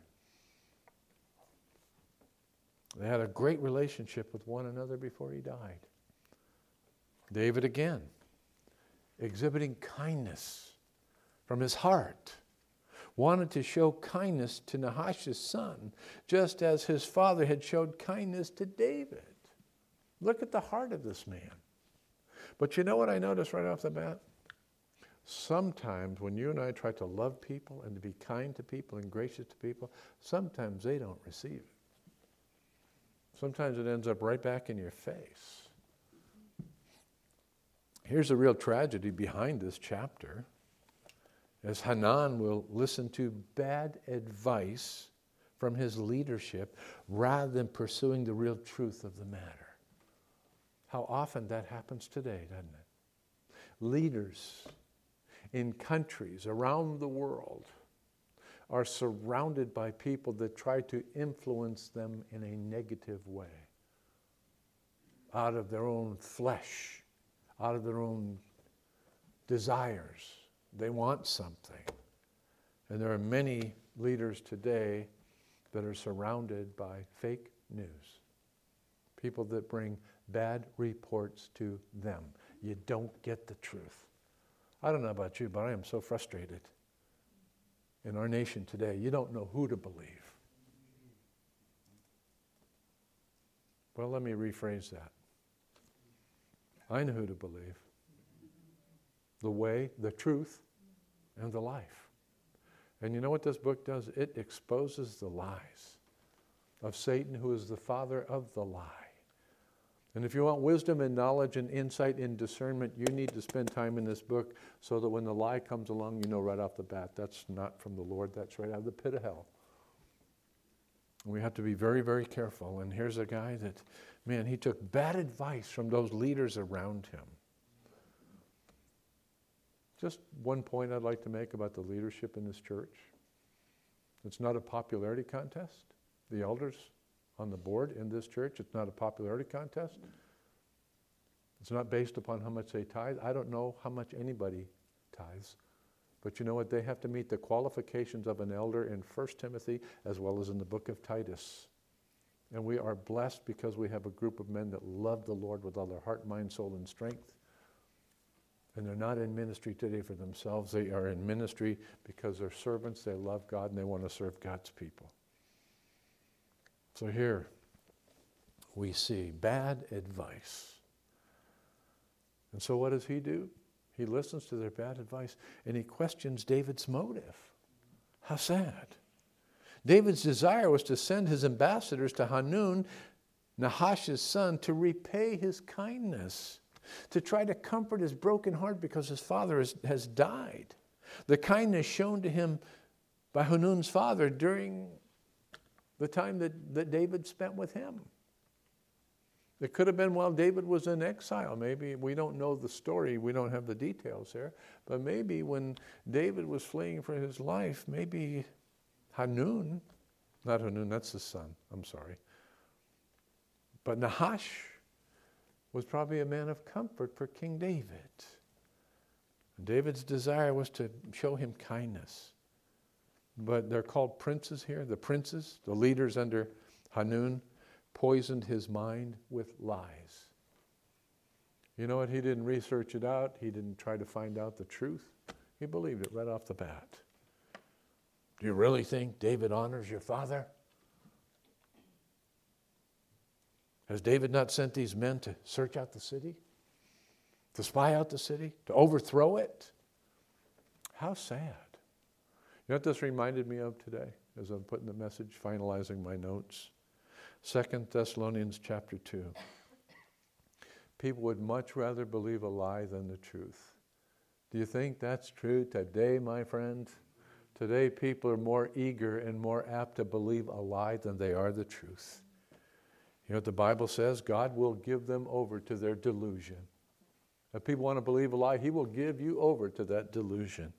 They had a great relationship with one another before he died. David again, exhibiting kindness from his heart, wanted to show kindness to Nahash's son, just as his father had showed kindness to David. Look at the heart of this man. But you know what I noticed right off the bat? Sometimes when you and I try to love people and to be kind to people and gracious to people, sometimes they don't receive it. Sometimes it ends up right back in your face. Here's the real tragedy behind this chapter, as Hanun will listen to bad advice from his leadership rather than pursuing the real truth of the matter. How often that happens today, doesn't it? Leaders in countries around the world are surrounded by people that try to influence them in a negative way, out of their own flesh, out of their own desires. They want something. And there are many leaders today that are surrounded by fake news. People that bring bad reports to them. You don't get the truth. I don't know about you, but I am so frustrated. In our nation today, you don't know who to believe. Well, let me rephrase that. I know who to believe. The way, the truth, and the life. And you know what this book does? It exposes the lies of Satan, who is the father of the lie. And if you want wisdom and knowledge and insight and discernment, you need to spend time in this book so that when the lie comes along, you know right off the bat, that's not from the Lord, that's right out of the pit of hell. And we have to be very, very careful. And here's a guy that, man, he took bad advice from those leaders around him. Just one point I'd like to make about the leadership in this church. It's not a popularity contest. The elders on the board in this church, it's not a popularity contest. It's not based upon how much they tithe. I don't know how much anybody tithes. But you know what? They have to meet the qualifications of an elder in First Timothy as well as in the book of Titus. And we are blessed because we have a group of men that love the Lord with all their heart, mind, soul, and strength. And they're not in ministry today for themselves. They are in ministry because they're servants, they love God, and they want to serve God's people. So here we see bad advice. And so what does he do? He listens to their bad advice, and he questions David's motive. How sad. David's desire was to send his ambassadors to Hanun, Nahash's son, to repay his kindness, to try to comfort his broken heart because his father has, has died. The kindness shown to him by Hanun's father during the time that, that David spent with him. It could have been while David was in exile. Maybe we don't know the story. We don't have the details there. But maybe when David was fleeing for his life, maybe Hanun, not Hanun, that's his son, I'm sorry. But Nahash was probably a man of comfort for King David. And David's desire was to show him kindness. But they're called princes here. The princes, the leaders under Hanun, poisoned his mind with lies. You know what? He didn't research it out. He didn't try to find out the truth. He believed it right off the bat. Do you really think David honors your father? Has David not sent these men to search out the city? To spy out the city? To overthrow it? How sad. You know what this reminded me of today as I'm putting the message, finalizing my notes? Second Thessalonians chapter two. People would much rather believe a lie than the truth. Do you think that's true today, my friend? Today people are more eager and more apt to believe a lie than they are the truth. You know what the Bible says? God will give them over to their delusion. If people want to believe a lie, he will give you over to that delusion.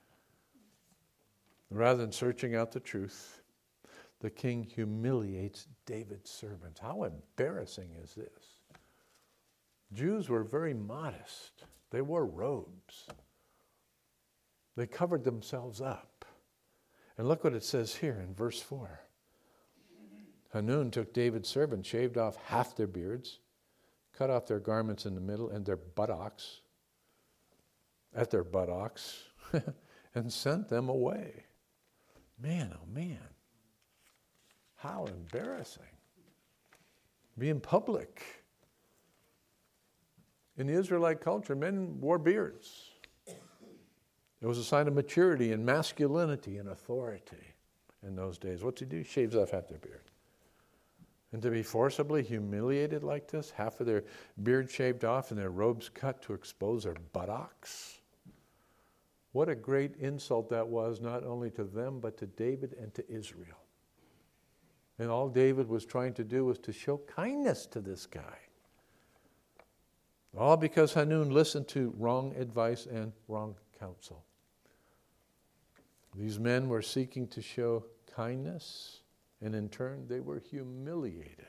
Rather than searching out the truth, the king humiliates David's servants. How embarrassing is this? Jews were very modest. They wore robes. They covered themselves up. And look what it says here in verse four. Hanun took David's servants, shaved off half their beards, cut off their garments in the middle and their buttocks, at their buttocks, and sent them away. Man, oh man. How embarrassing. Be in public. In the Israelite culture, men wore beards. It was a sign of maturity and masculinity and authority in those days. What's he do? Shaves off half their beard. And to be forcibly humiliated like this, half of their beard shaved off and their robes cut to expose their buttocks. What a great insult that was, not only to them, but to David and to Israel. And all David was trying to do was to show kindness to this guy. All because Hanun listened to wrong advice and wrong counsel. These men were seeking to show kindness, and in turn they were humiliated.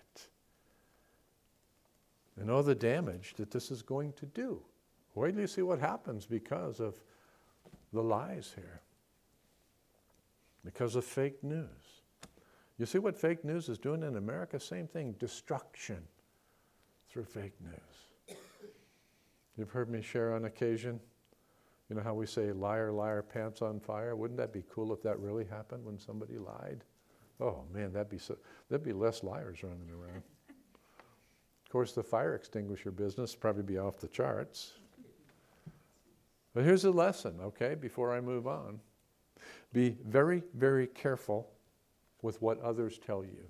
And all the damage that this is going to do. Wait till you see what happens because of the lies here. Because of fake news. You see what fake news is doing in America? Same thing, destruction through fake news. You've heard me share on occasion, you know how we say liar, liar, pants on fire? Wouldn't that be cool if that really happened when somebody lied? Oh man, that'd be so, there'd be less liars running around. Of course, the fire extinguisher business would probably be off the charts. But here's a lesson, okay, before I move on. Be very, very careful with what others tell you.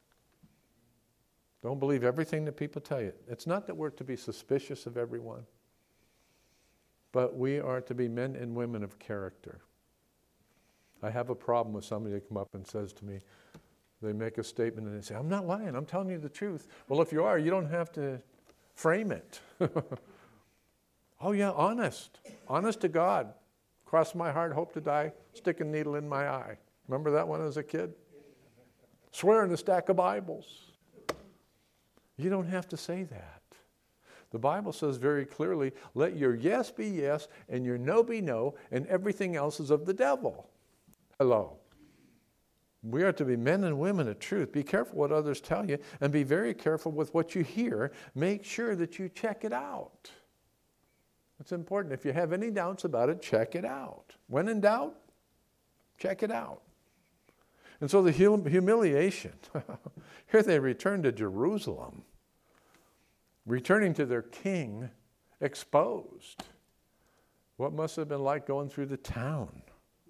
Don't believe everything that people tell you. It's not that we're to be suspicious of everyone, but we are to be men and women of character. I have a problem with somebody that come up and says to me, they make a statement and they say, I'm not lying, I'm telling you the truth. Well, if you are, you don't have to frame it. Oh yeah, honest. Honest to God. Cross my heart, hope to die, stick a needle in my eye. Remember that one as a kid? Swearing a stack of Bibles. You don't have to say that. The Bible says very clearly, let your yes be yes and your no be no, and everything else is of the devil. Hello. We are to be men and women of truth. Be careful what others tell you, and be very careful with what you hear. Make sure that you check it out. It's important. If you have any doubts about it, check it out. When in doubt, check it out. And so the hum- humiliation. Here they return to Jerusalem, returning to their king exposed. What must have been like going through the town?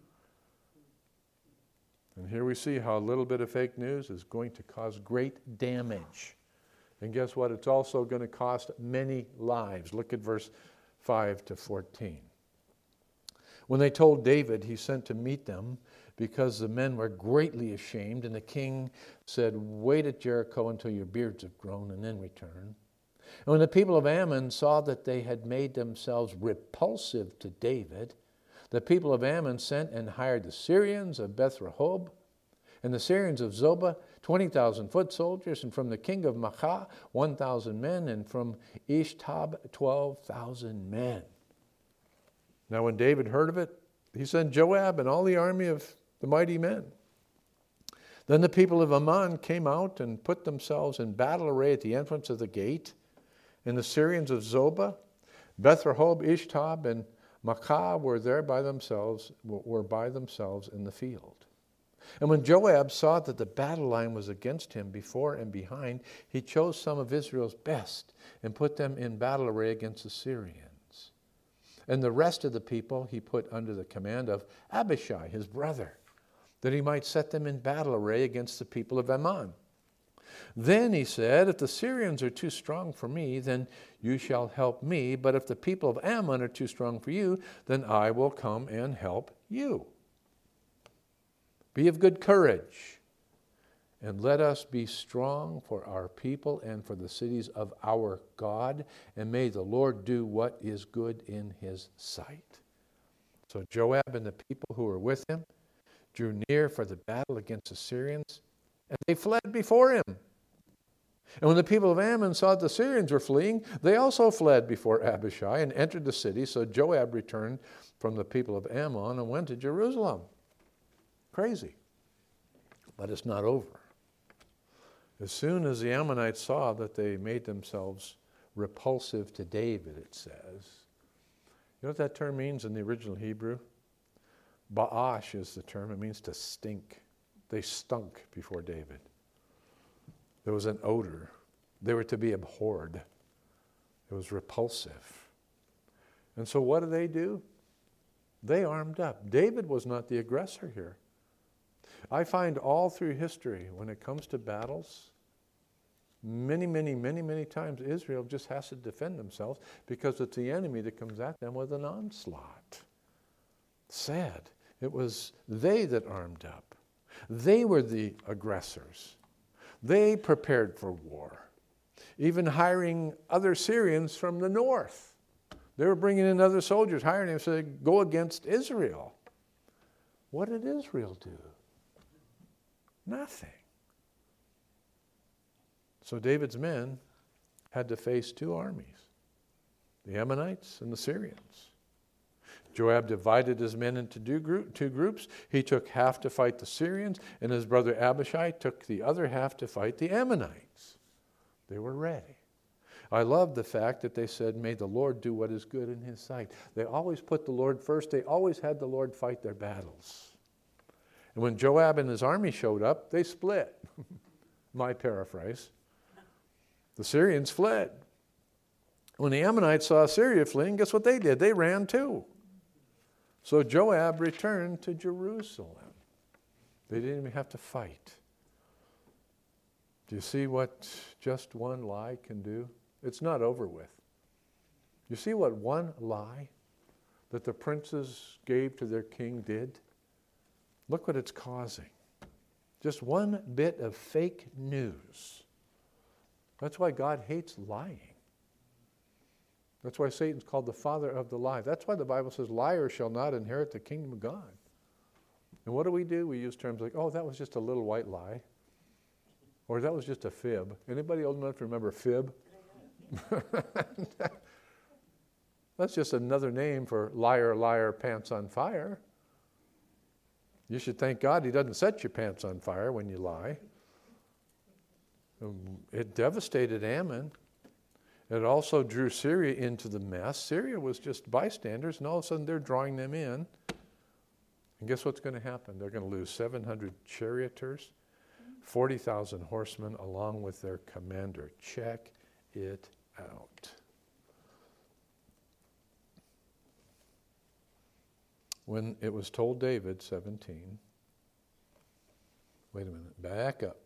And here we see how a little bit of fake news is going to cause great damage. And guess what? It's also going to cost many lives. Look at verse five to fourteen. When they told David, he sent to meet them because the men were greatly ashamed. And the king said, wait at Jericho until your beards have grown and then return. And when the people of Ammon saw that they had made themselves repulsive to David, the people of Ammon sent and hired the Syrians of Beth-rehob and the Syrians of Zobah, twenty thousand foot soldiers, and from the king of Maachah, one thousand men, and from Ishtab, twelve thousand men. Now when David heard of it, he sent Joab and all the army of the mighty men. Then the people of Ammon came out and put themselves in battle array at the entrance of the gate, and the Syrians of Zobah, Beth-rehob, Ishtab, and Maachah were there by themselves, were by themselves in the field. And when Joab saw that the battle line was against him before and behind, he chose some of Israel's best and put them in battle array against the Syrians. And the rest of the people he put under the command of Abishai, his brother, that he might set them in battle array against the people of Ammon. Then he said, if the Syrians are too strong for me, then you shall help me. But if the people of Ammon are too strong for you, then I will come and help you. Be of good courage, and let us be strong for our people and for the cities of our God, and may the Lord do what is good in his sight. So Joab and the people who were with him drew near for the battle against the Syrians, and they fled before him. And when the people of Ammon saw that the Syrians were fleeing, they also fled before Abishai and entered the city. So Joab returned from the people of Ammon and went to Jerusalem. Crazy. But it's not over. As soon as the Ammonites saw that they made themselves repulsive to David, it says. You know what that term means in the original Hebrew? Ba'ash is the term. It means to stink. They stunk before David. There was an odor. They were to be abhorred. It was repulsive. And so what do they do? They armed up. David was not the aggressor here. I find all through history, when it comes to battles, many, many, many, many times Israel just has to defend themselves because it's the enemy that comes at them with an onslaught. Sad. It was they that armed up. They were the aggressors. They prepared for war, even hiring other Syrians from the north. They were bringing in other soldiers, hiring them to go against Israel. What did Israel do? Nothing. So David's men had to face two armies, the Ammonites and the Syrians. Joab divided his men into two groups. He took half to fight the Syrians, and his brother Abishai took the other half to fight the Ammonites. They were ready. I love the fact that they said, may the Lord do what is good in his sight. They always put the Lord first. They always had the Lord fight their battles. And when Joab and his army showed up, they split. My paraphrase. The Syrians fled. When the Ammonites saw Syria fleeing, guess what they did? They ran too. So Joab returned to Jerusalem. They didn't even have to fight. Do you see what just one lie can do? It's not over with. You see what one lie that the princes gave to their king did? Look what it's causing. Just one bit of fake news. That's why God hates lying. That's why Satan's called the father of the lie. That's why the Bible says liars shall not inherit the kingdom of God. And what do we do? We use terms like, oh, that was just a little white lie. Or that was just a fib. Anybody old enough to remember fib? That's just another name for liar, liar, pants on fire. You should thank God he doesn't set your pants on fire when you lie. Um, It devastated Ammon. It also drew Syria into the mess. Syria was just bystanders, and all of a sudden they're drawing them in. And guess what's going to happen? They're going to lose seven hundred charioteers, forty thousand horsemen, along with their commander. Check it out. When it was told David, seventeen, wait a minute, back up.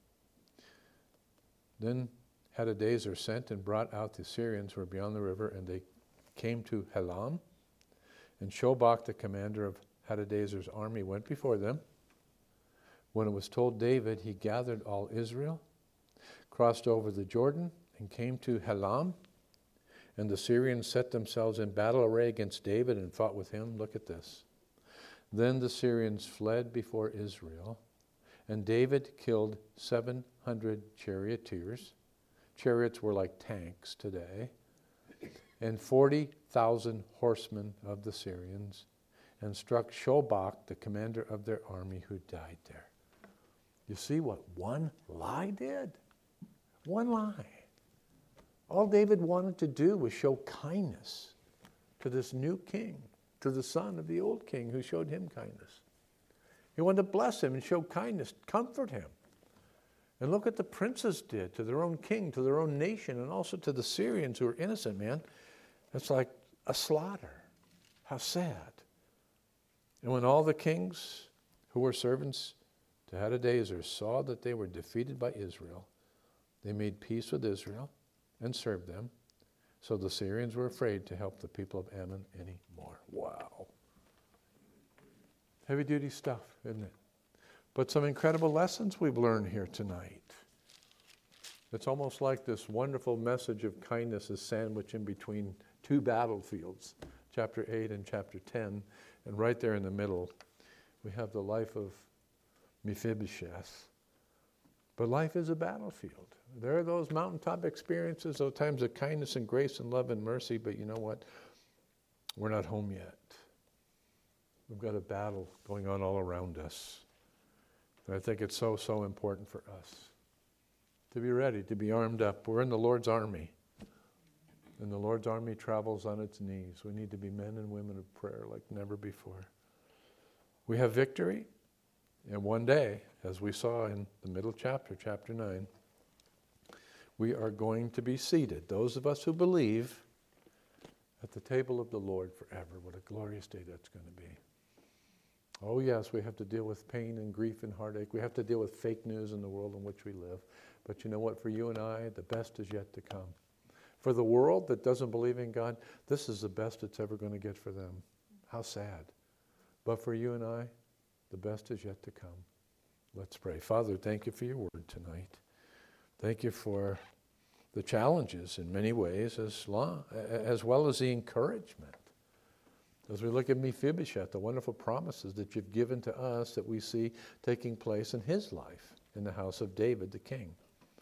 Then Hadadezer sent and brought out the Syrians who were beyond the river, and they came to Helam. And Shobach, the commander of Hadadezer's army, went before them. When it was told David, he gathered all Israel, crossed over the Jordan, and came to Helam. And the Syrians set themselves in battle array against David and fought with him. Look at this. Then the Syrians fled before Israel, and David killed seven hundred charioteers. Chariots were like tanks today. And forty thousand horsemen of the Syrians, and struck Shobach, the commander of their army, who died there. You see what one lie did? One lie. All David wanted to do was show kindness to this new king, to the son of the old king who showed him kindness. He wanted to bless him and show kindness, comfort him. And look what the princes did to their own king, to their own nation, and also to the Syrians who were innocent, man. It's like a slaughter. How sad. And when all the kings who were servants to Hadadezer saw that they were defeated by Israel, they made peace with Israel and served them. So the Syrians were afraid to help the people of Ammon anymore. Wow. Heavy-duty stuff, isn't it? But some incredible lessons we've learned here tonight. It's almost like this wonderful message of kindness is sandwiched in between two battlefields, chapter eight and chapter ten. And right there in the middle, we have the life of Mephibosheth. But life is a battlefield. There are those mountaintop experiences, those times of kindness and grace and love and mercy, but you know what? We're not home yet. We've got a battle going on all around us. And I think it's so, so important for us to be ready, to be armed up. We're in the Lord's army, and the Lord's army travels on its knees. We need to be men and women of prayer like never before. We have victory, and one day, as we saw in the middle chapter, chapter nine, we are going to be seated, those of us who believe, at the table of the Lord forever. What a glorious day that's going to be. Oh yes, we have to deal with pain and grief and heartache. We have to deal with fake news in the world in which we live. But you know what? For you and I, the best is yet to come. For the world that doesn't believe in God, this is the best it's ever going to get for them. How sad. But for you and I, the best is yet to come. Let's pray. Father, thank you for your word tonight. Thank you for the challenges in many ways as, long, as well as the encouragement. As we look at Mephibosheth, the wonderful promises that you've given to us that we see taking place in his life in the house of David the king.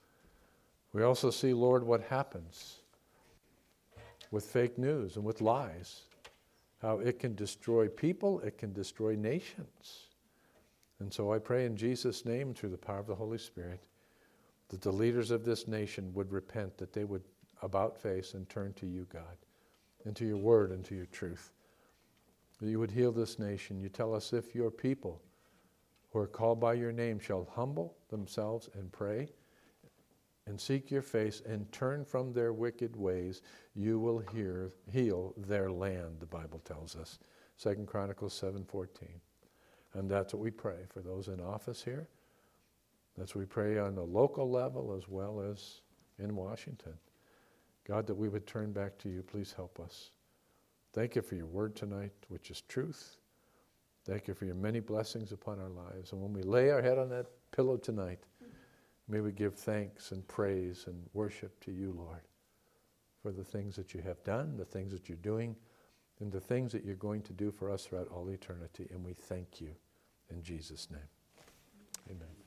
We also see, Lord, what happens with fake news and with lies, how it can destroy people, it can destroy nations. And so I pray in Jesus' name, through the power of the Holy Spirit, that the leaders of this nation would repent, that they would about face and turn to you, God, and to your word and to your truth. That you would heal this nation. You tell us, if your people who are called by your name shall humble themselves and pray and seek your face and turn from their wicked ways, you will hear, heal their land, the Bible tells us. Second Chronicles seven fourteen. And that's what we pray for those in office here. That's what we pray on the local level as well as in Washington. God, that we would turn back to you. Please help us. Thank you for your word tonight, which is truth. Thank you for your many blessings upon our lives. And when we lay our head on that pillow tonight, may we give thanks and praise and worship to you, Lord, for the things that you have done, the things that you're doing, and the things that you're going to do for us throughout all eternity. And we thank you In Jesus' name, amen.